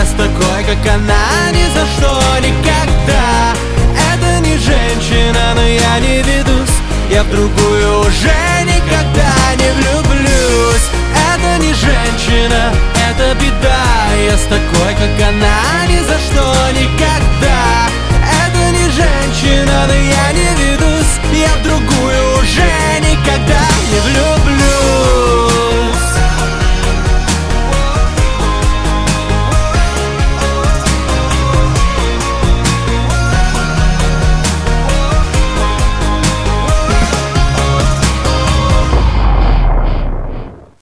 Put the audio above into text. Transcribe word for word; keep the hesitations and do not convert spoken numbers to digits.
Я с такой, как она, ни за что никогда. Это не женщина, но я не ведусь. Я в другую уже никогда не влюблюсь. Это не женщина, это беда. Я с такой, как она, ни за что никогда.